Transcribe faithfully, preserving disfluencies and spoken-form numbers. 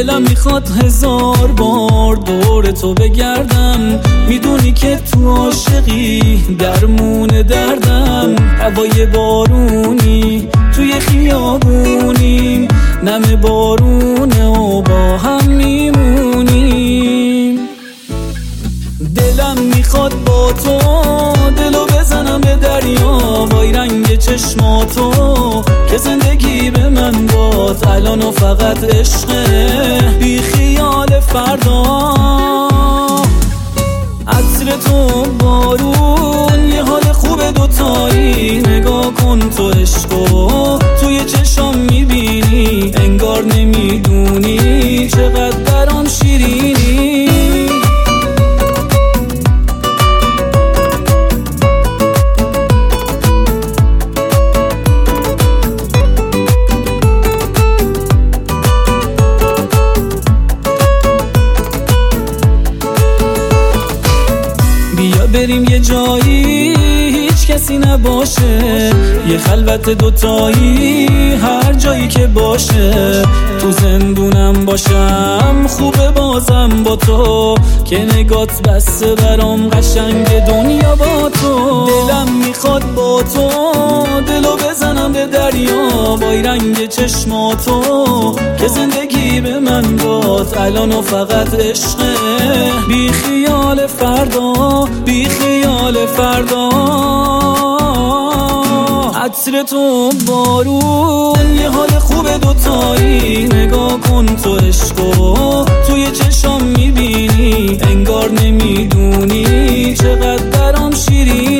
دلم میخواد هزار بار دور تو بگردم، میدونی که تو عاشقی درمون دردم. هوای بارونی توی خیابونیم، نم بارونه و با هم میمونیم. دلم میخواد با تو دلو بزنم به دریا، وای رنگ چشماتو که زندگی به من داد الان و فقط عشقه بی خیال فردا. عطر تو بارون یه حال خوب دوتایی، نگاه کن تو عشقو توی چشام میبینی، انگار نمیدونی چقدر برام شیرینی. بیا بریم یه جایی هیچ کسی نباشه، یه خلوت دوتایی هر جایی که باشه. تو زندونم باشم خوبه بازم با تو، که نگات بسته برام قشنگ دنیا با تو. دلم میخواد با تو دلو بزنم به دریا، وای رنگ چشماتو که زندگی به من داد الان و فقط عشقه بی خیال فردا، بی خیال فردا. عطر تو بارون یه حال خوب دوتایی، نگاه کن تو عشقو توی چشام میبینی، انگار نمیدونی چقدر برام شیرین.